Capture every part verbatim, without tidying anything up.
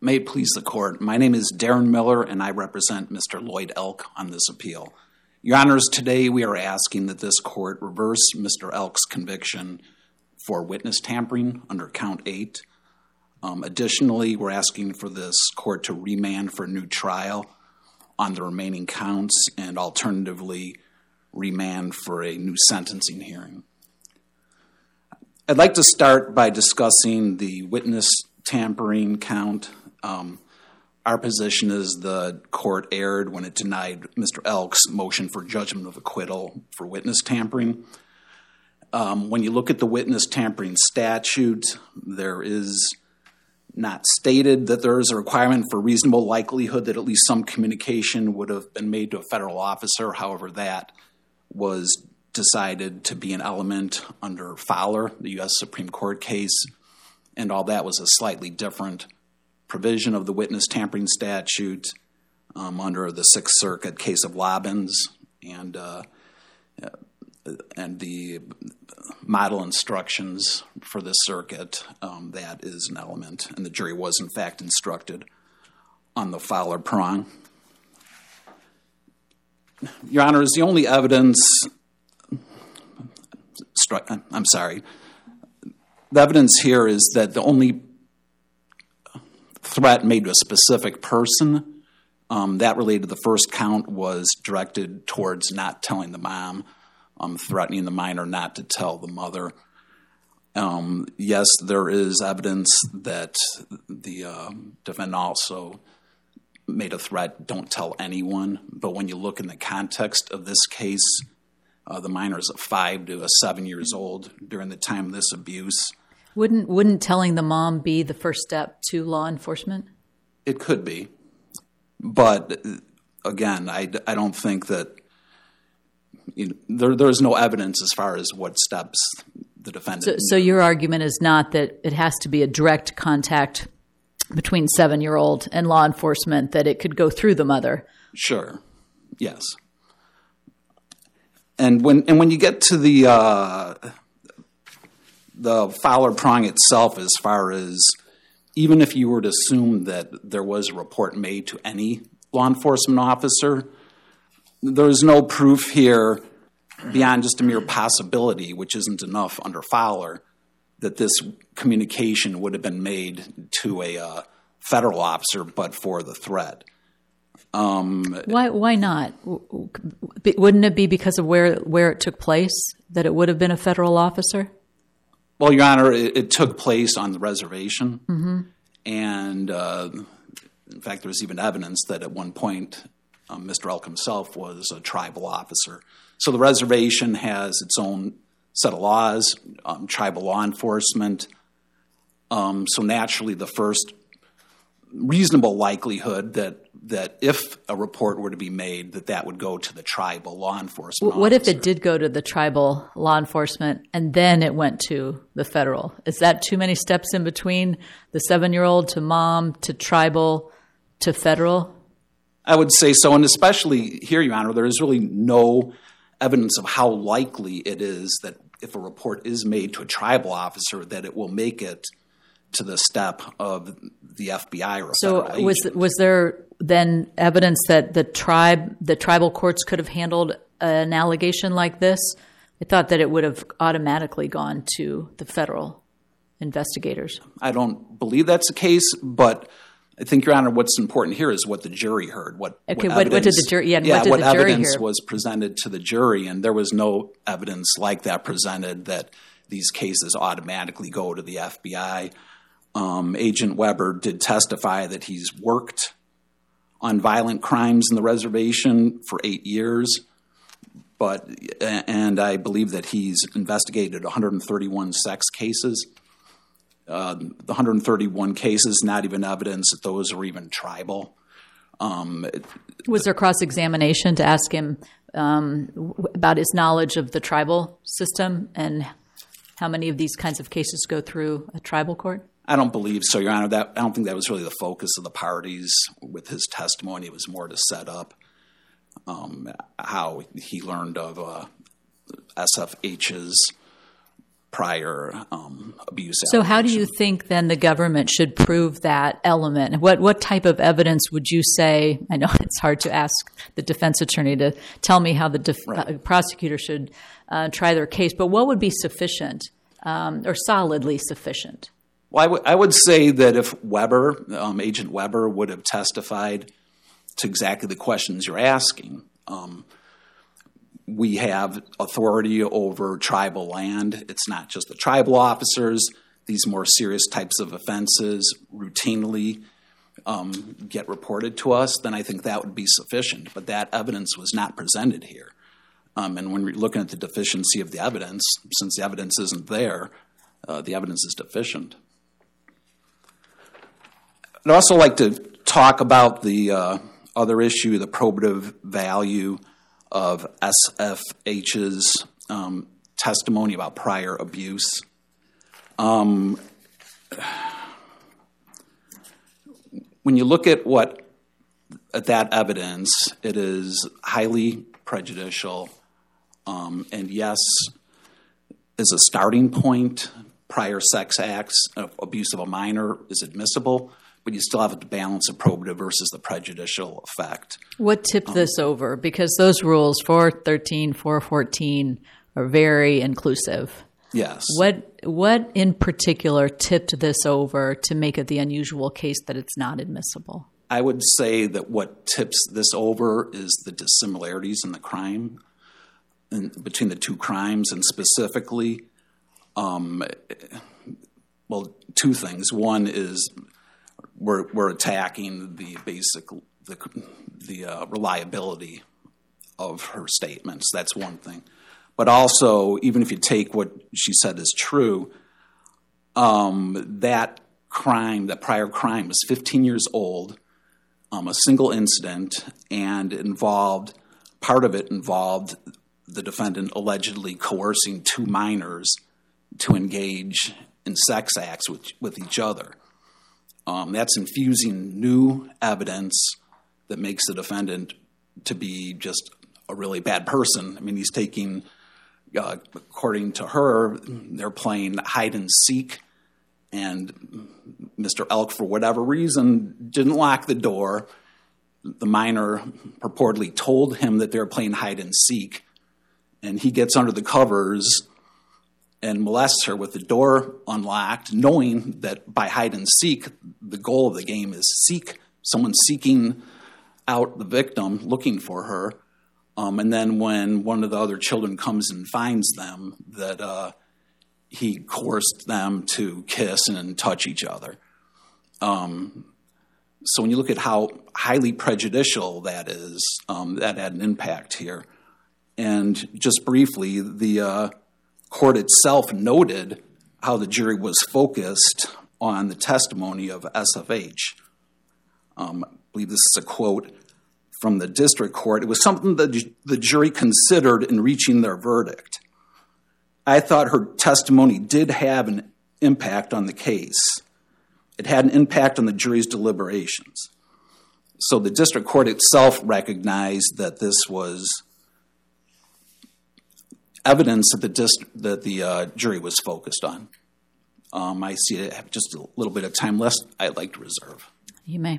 May it please the Court, my name is Darren Miller and I represent Mister Lloyd Elk on this appeal. Your Honors, today we are asking that this Court reverse Mister Elk's conviction for witness tampering under count eight. Um, additionally, we're asking for this Court to remand for a new trial on the remaining counts and alternatively remand for a new sentencing hearing. I'd like to start by discussing the witness tampering count. Um, our position is the Court erred when it denied Mister Elk's motion for judgment of acquittal for witness tampering. Um, when you look at the witness tampering statute, there is not stated that there is a requirement for reasonable likelihood that at least some communication would have been made to a federal officer. However, that was decided to be an element under Fowler, the U S Supreme Court case, and all that was a slightly different provision of the witness tampering statute um, under the Sixth Circuit case of Lobbins, and uh, and the model instructions for this circuit, um, that is an element, and the jury was in fact instructed on the Fowler prong. Your Honors, the only evidence, I'm sorry, the evidence here is that the only threat made to a specific person, um, that related to the first count, was directed towards not telling the mom, um, threatening the minor not to tell the mother. Um, yes, there is evidence that the uh, defendant also made a threat, don't tell anyone, but when you look in the context of this case, uh, the minor is five to seven years old during the time of this abuse. Wouldn't wouldn't telling the mom be the first step to law enforcement? It could be. But again, I, I don't think that, you know, there there's no evidence as far as what steps the defendant... So, so your argument is not that it has to be a direct contact between seven-year-old and law enforcement, that it could go through the mother? Sure, yes. And when and when you get to the... Uh, the Fowler prong itself, as far as even if you were to assume that there was a report made to any law enforcement officer, there's no proof here beyond just a mere possibility, which isn't enough under Fowler, that this communication would have been made to a uh, federal officer but for the threat. Um, why why not? Wouldn't it be because of where where it took place that it would have been a federal officer? Well, Your Honor, it, it took place on the reservation, mm-hmm. and uh, in fact, there's even evidence that at one point um, Mister Elk himself was a tribal officer. So the reservation has its own set of laws, um, tribal law enforcement. Um, so naturally, the first reasonable likelihood that that if a report were to be made, that that would go to the tribal law enforcement What officer. If it did go to the tribal law enforcement and then it went to the federal? Is that too many steps in between the seven-year-old to mom to tribal to federal? I would say so, and especially here, Your Honor, there is really no evidence of how likely it is that if a report is made to a tribal officer that it will make it to the step of the F B I or a so federal was agent. was there then evidence that the tribe the tribal courts could have handled an allegation like this? I thought that it would have automatically gone to the federal investigators. I don't believe that's the case, but I think, Your Honor, what's important here is what the jury heard. What okay? what, What, evidence, what did the jury? Yeah, yeah what did what the jury evidence hear? was presented to the jury, and there was no evidence like that presented that these cases automatically go to the F B I. Um, Agent Weber did testify that he's worked on violent crimes in the reservation for eight years, but and I believe that he's investigated one hundred thirty-one sex cases. Uh, the one hundred thirty-one cases, not even evidence that those are even tribal. Um, Was there cross-examination to ask him um, about his knowledge of the tribal system and how many of these kinds of cases go through a tribal court? I don't believe so, Your Honor. That I don't think that was really the focus of the parties with his testimony. It was more to set up um, how he learned of uh, S F H's prior um, abuse. So how do you think then the government should prove that element? What what type of evidence would you say? I know it's hard to ask the defense attorney to tell me how the def- right. uh, prosecutor should uh, try their case, but what would be sufficient um, or solidly sufficient? Well, I, w- I would say that if Weber, um, Agent Weber, would have testified to exactly the questions you're asking, um, we have authority over tribal land. It's not just the tribal officers. These more serious types of offenses routinely um, get reported to us, then I think that would be sufficient. But that evidence was not presented here. Um, and when we're looking at the deficiency of the evidence, since the evidence isn't there, uh, the evidence is deficient. I'd also like to talk about the uh, other issue, the probative value of S F H's um, testimony about prior abuse. Um, when you look at what at that evidence, it is highly prejudicial, um, and yes, as a starting point, prior sex acts, uh, abuse of a minor is admissible, but you still have to balance the probative versus the prejudicial effect. What tipped um, this over? Because those rules, four thirteen, four fourteen, are very inclusive. Yes. What what in particular tipped this over to make it the unusual case that it's not admissible? I would say that what tips this over is the dissimilarities in the crime, in, between the two crimes, and specifically, um, well, two things. One is We're, we're attacking the basic, the, the uh, reliability of her statements. That's one thing. But also, even if you take what she said is true, um, that crime, that prior crime was fifteen years old, um, a single incident, and it involved, part of it involved the defendant allegedly coercing two minors to engage in sex acts with, with each other. Um, that's infusing new evidence that makes the defendant to be just a really bad person. I mean, he's taking, uh, according to her, they're playing hide and seek, and Mister Elk, for whatever reason, didn't lock the door. The minor purportedly told him that they were playing hide and seek, and he gets under the covers and molests her with the door unlocked, knowing that by hide and seek, the goal of the game is seek, someone seeking out the victim, looking for her. Um, and then when one of the other children comes and finds them, that uh, he coerced them to kiss and touch each other. Um, so when you look at how highly prejudicial that is, um, that had an impact here. And just briefly, the uh, court itself noted how the jury was focused on the testimony of S F H. Um, I believe this is a quote from the district court. It was something that the jury considered in reaching their verdict. I thought her testimony did have an impact on the case. It had an impact on the jury's deliberations. So the district court itself recognized that this was evidence that the dist- that the uh, jury was focused on. Um, I see I have just a little bit of time left. I'd like to reserve. You may.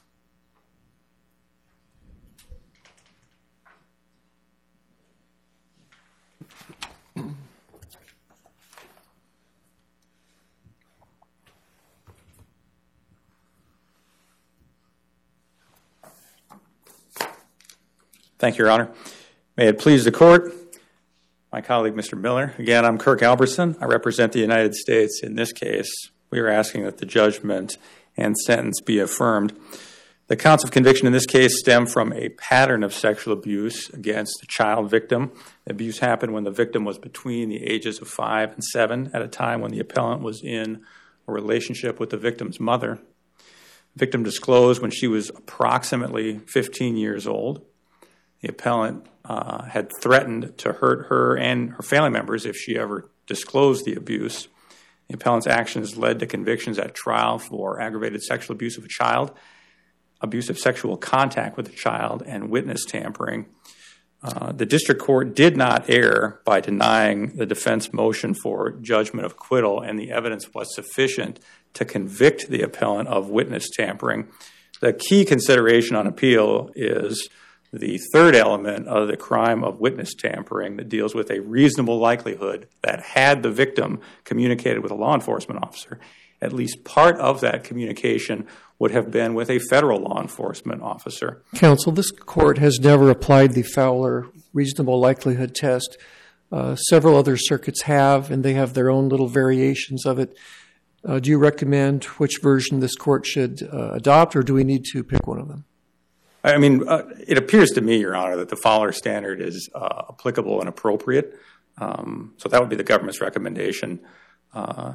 Thank you, Your Honor. May it please the court, my colleague, Mister Miller. Again, I'm Kirk Alberson. I represent the United States. In this case, we are asking that the judgment and sentence be affirmed. The counts of conviction in this case stem from a pattern of sexual abuse against the child victim. The abuse happened when the victim was between the ages of five and seven at a time when the appellant was in a relationship with the victim's mother. The victim disclosed when she was approximately fifteen years old. The appellant uh, had threatened to hurt her and her family members if she ever disclosed the abuse. The appellant's actions led to convictions at trial for aggravated sexual abuse of a child, abusive sexual contact with a child, and witness tampering. Uh, the district court did not err by denying the defense motion for judgment of acquittal, and the evidence was sufficient to convict the appellant of witness tampering. The key consideration on appeal is the third element of the crime of witness tampering that deals with a reasonable likelihood that had the victim communicated with a law enforcement officer, at least part of that communication would have been with a federal law enforcement officer. Counsel, this court has never applied the Fowler reasonable likelihood test. Uh, several other circuits have, and they have their own little variations of it. Uh, do you recommend which version this court should uh, adopt, or do we need to pick one of them? I mean, uh, it appears to me, Your Honor, that the Fowler standard is uh, applicable and appropriate. Um, so that would be the government's recommendation uh,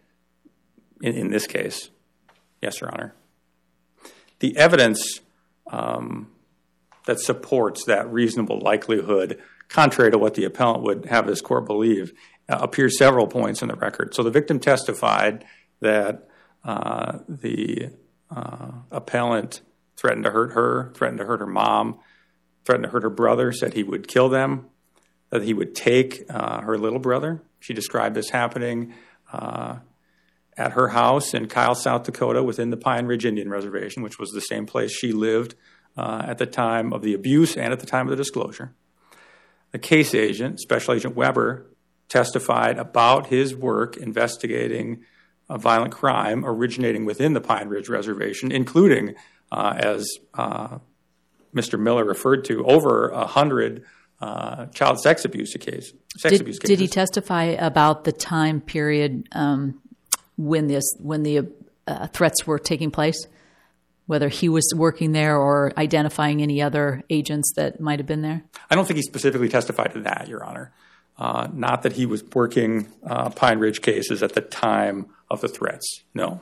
in, in this case. Yes, Your Honor. The evidence um, that supports that reasonable likelihood, contrary to what the appellant would have this court believe, uh, appears several points in the record. So the victim testified that uh, the uh, appellant threatened to hurt her, threatened to hurt her mom, threatened to hurt her brother, said he would kill them, that he would take uh, her little brother. She described this happening uh, at her house in Kyle, South Dakota, within the Pine Ridge Indian Reservation, which was the same place she lived uh, at the time of the abuse and at the time of the disclosure. The case agent, Special Agent Weber, testified about his work investigating a violent crime originating within the Pine Ridge Reservation, including, uh, as uh, Mister Miller referred to, over a hundred uh, child sex abuse case, sex did, abuse cases. Did he testify about the time period um, when this when the uh, threats were taking place? Whether he was working there or identifying any other agents that might have been there? I don't think he specifically testified to that, Your Honor. Uh, not that he was working uh, Pine Ridge cases at the time of the threats, no.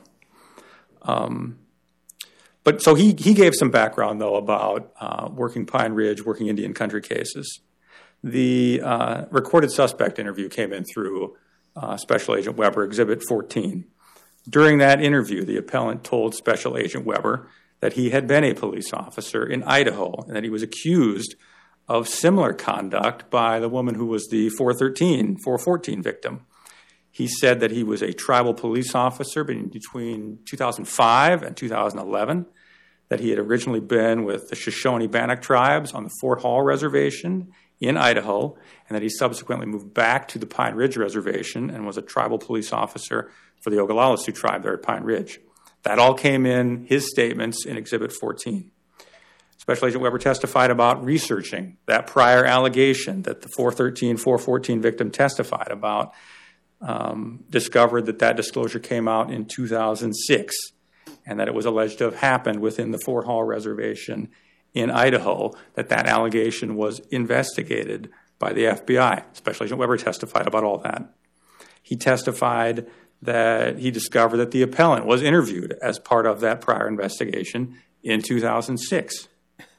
Um, but so he, he gave some background, though, about uh, working Pine Ridge, working Indian country cases. The uh, recorded suspect interview came in through uh, Special Agent Weber, Exhibit fourteen. During that interview, the appellant told Special Agent Weber that he had been a police officer in Idaho and that he was accused of similar conduct by the woman who was the four thirteen, four fourteen victim. He said that he was a tribal police officer between two thousand five and two thousand eleven, that he had originally been with the Shoshone-Bannock tribes on the Fort Hall Reservation in Idaho, and that he subsequently moved back to the Pine Ridge Reservation and was a tribal police officer for the Oglala Sioux tribe there at Pine Ridge. That all came in his statements in Exhibit fourteen. Special Agent Weber testified about researching that prior allegation that the four thirteen, four fourteen victim testified about, um, discovered that that disclosure came out in two thousand six and that it was alleged to have happened within the Fort Hall Reservation in Idaho, that that allegation was investigated by the F B I. Special Agent Weber testified about all that. He testified that he discovered that the appellant was interviewed as part of that prior investigation in two thousand six.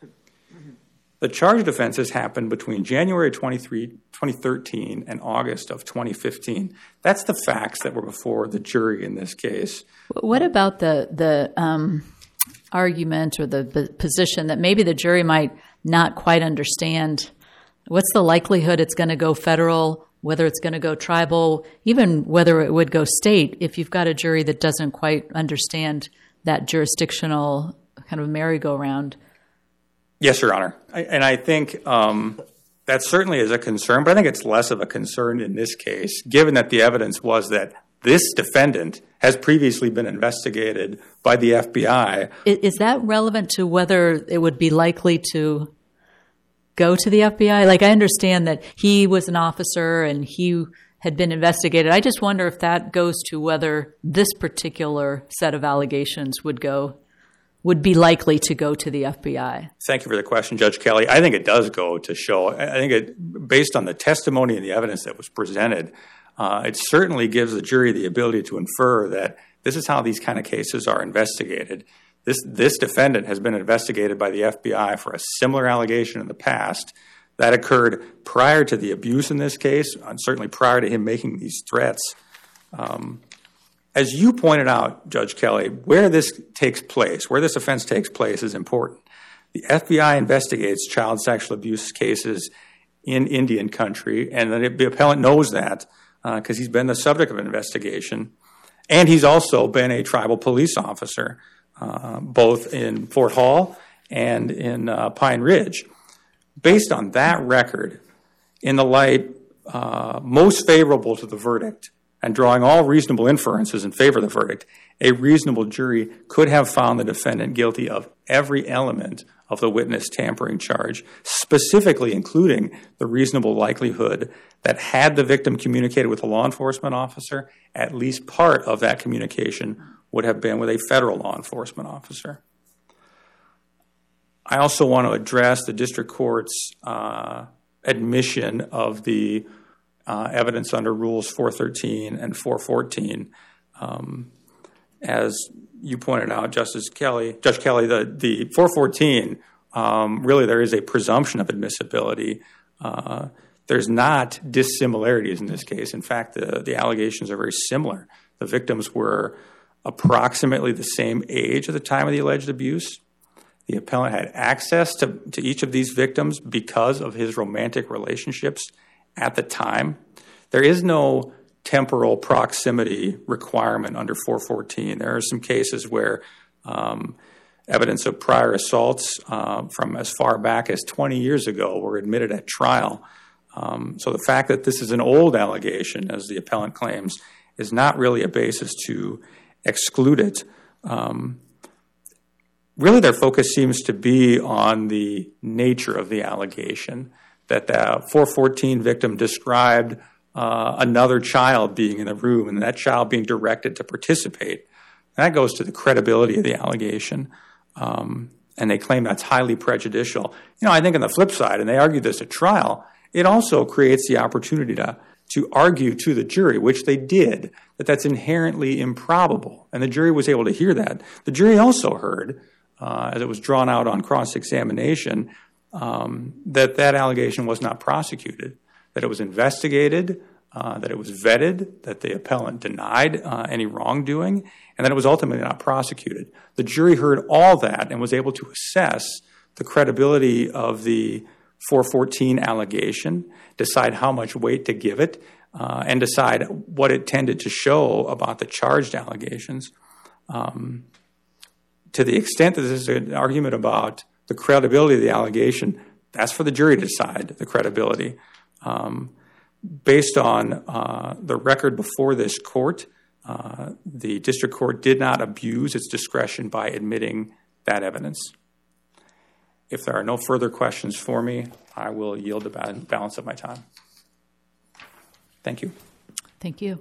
The charged offenses happened between January twenty-third, twenty thirteen and August of twenty fifteen. That's the facts that were before the jury in this case. What about the the um, argument or the, the position that maybe the jury might not quite understand? What's the likelihood it's going to go federal, whether it's going to go tribal, even whether it would go state, if you've got a jury that doesn't quite understand that jurisdictional kind of merry-go-round? Yes, Your Honor. I, and I think um, that certainly is a concern, but I think it's less of a concern in this case, given that the evidence was that this defendant has previously been investigated by the F B I. Is, is that relevant to whether it would be likely to go to the F B I? Like, I understand that he was an officer and he had been investigated. I just wonder if that goes to whether this particular set of allegations would go would be likely to go to the F B I. Thank you for the question, Judge Kelly. I think it does go to show, I think it, based on the testimony and the evidence that was presented, uh, it certainly gives the jury the ability to infer that this is how these kind of cases are investigated. This, this defendant has been investigated by the F B I for a similar allegation in the past that occurred prior to the abuse in this case, and certainly prior to him making these threats. Um, As you pointed out, Judge Kelly, where this takes place, where this offense takes place is important. The F B I investigates child sexual abuse cases in Indian country, and the, the appellant knows that because uh, he's been the subject of an investigation. And he's also been a tribal police officer, uh, both in Fort Hall and in uh, Pine Ridge. Based on that record, in the light uh, most favorable to the verdict, and drawing all reasonable inferences in favor of the verdict, a reasonable jury could have found the defendant guilty of every element of the witness tampering charge, specifically including the reasonable likelihood that had the victim communicated with a law enforcement officer, at least part of that communication would have been with a federal law enforcement officer. I also want to address the district court's uh, admission of the uh, evidence under Rules four thirteen and four fourteen. Um, as you pointed out, Justice Kelly, Judge Kelly, the, the four fourteen, um, really there is a presumption of admissibility. Uh, there's not dissimilarities in this case. In fact, the, the allegations are very similar. The victims were approximately the same age at the time of the alleged abuse. The appellant had access to, to each of these victims because of his romantic relationships at the time. There is no temporal proximity requirement under four fourteen. There are some cases where um, evidence of prior assaults uh, from as far back as twenty years ago were admitted at trial. Um, so the fact that this is an old allegation, as the appellant claims, is not really a basis to exclude it. Um, really, their focus seems to be on the nature of the allegation, that the four fourteen victim described uh, another child being in the room and that child being directed to participate. And that goes to the credibility of the allegation. Um, and they claim that's highly prejudicial. You know, I think on the flip side, and they argue this at trial, it also creates the opportunity to, to argue to the jury, which they did, that that's inherently improbable. And the jury was able to hear that. The jury also heard, uh, as it was drawn out on cross-examination, um, that that allegation was not prosecuted, that it was investigated, uh, that it was vetted, that the appellant denied uh, any wrongdoing, and that it was ultimately not prosecuted. The jury heard all that and was able to assess the credibility of the four fourteen allegation, decide how much weight to give it, uh, and decide what it tended to show about the charged allegations. Um, to the extent that this is an argument about the credibility of the allegation, that's for the jury to decide the credibility. Um, based on uh, the record before this court, uh, the district court did not abuse its discretion by admitting that evidence. If there are no further questions for me, I will yield the balance of my time. Thank you. Thank you.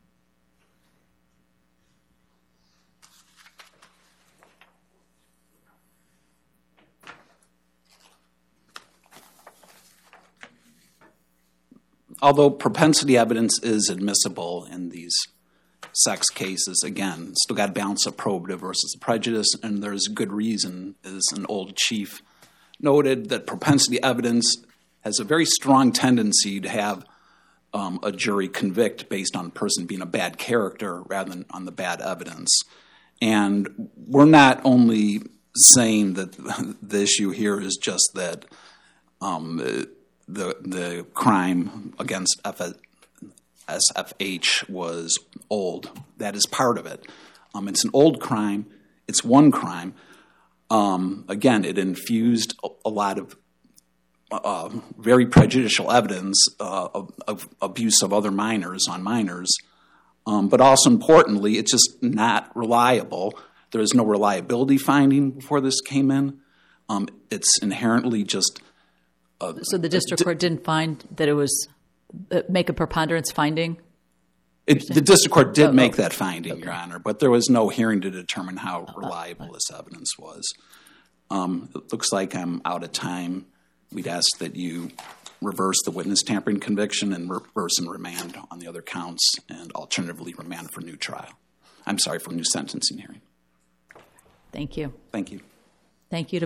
Although propensity evidence is admissible in these sex cases, again, still got to balance a probative versus a prejudice, and there's good reason, as an old chief noted, that propensity evidence has a very strong tendency to have um, a jury convict based on a person being a bad character rather than on the bad evidence. And we're not only saying that the issue here is just that um, the the crime against S F H was old. That is part of it. Um, it's an old crime. It's one crime. Um, again, it infused a, a lot of uh, very prejudicial evidence uh, of, of abuse of other minors on minors. Um, but also importantly, it's just not reliable. There is no reliability finding before this came in. Um, it's inherently just... Uh, so the district court didn't find that it was, uh, make a preponderance finding? It, the district court did oh, make okay. that finding, okay. Your Honor, but there was no hearing to determine how reliable this evidence was. Um, it looks like I'm out of time. We'd ask that you reverse the witness tampering conviction and reverse and remand on the other counts, and alternatively remand for new trial. I'm sorry, for new sentencing hearing. Thank you. Thank you. Thank you to